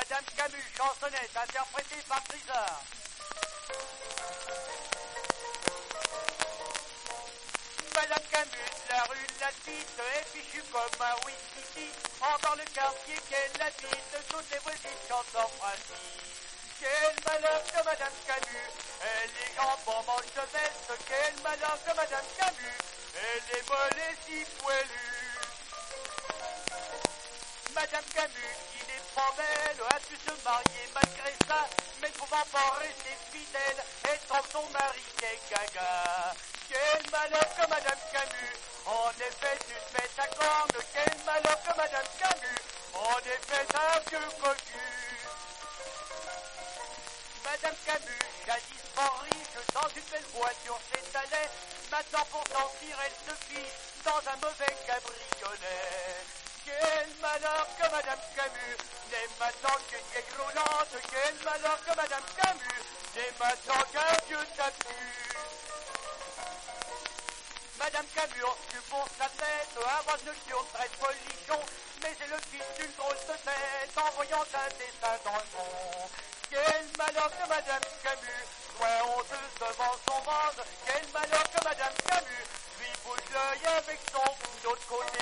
Madame Camus, chansonnette, interprétée par Grisard. Madame Camus, la rue de la Tite est fichue comme un whisky. Encore le quartier qu'elle habite, toutes les voisines chantent en principe. Quel malheur de Madame Camus, elle est jambes en manche de veste. Quel malheur de Madame Camus, elle est molle et si poilue. Madame Camus, qui n'est pas belle, a pu se marier malgré ça, mais ne pouvant pas rester fidèle, elle trompe son mari qui est gaga. Quel malheur que Madame Camus, en effet une fête à cornes. Quel malheur que Madame Camus, en effet un vieux cocu. Madame Camus, jadis fort riche, dans une belle voiture s'étalait. Maintenant pour sortir, elle se fiche dans un mauvais cabriolet. Quel malheur que Madame Camus n'est maintenant qu'une vieille roulante. Quel malheur que Madame Camus n'est maintenant qu'un vieux tapus. Madame Camus occupe pour sa tête un roi nocturne très folichon, mais elle le fils d'une drôle de tête en voyant un dessin dans le fond. Quel malheur que Madame Camus soit honteuse devant son ventre. Quel malheur que Madame Camus lui bouge l'œil avec son bout d'autre côté.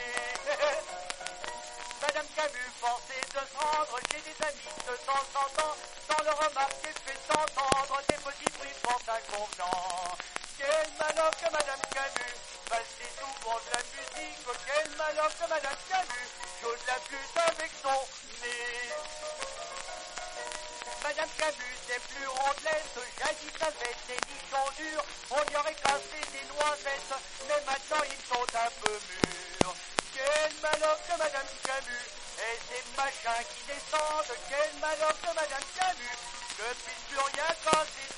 Madame Camus pensait de se rendre chez des amis de temps en temps, sans leur remarquer fait entendre des petits bruits fort inconvenants. Quel malheur que Madame Camus valsait souvent de la musique. Quel malheur que Madame Camus joue de la flûte avec son nez. Madame Camus n'est plus rondelette, jadis avec des nichons durs, on y aurait cassé des noisettes, mais maintenant ils sont un peu mûrs. Quel malheur que Madame Camus, et ces machins qui descendent. Quel malheur que Madame Camus ne puisse plus rien casser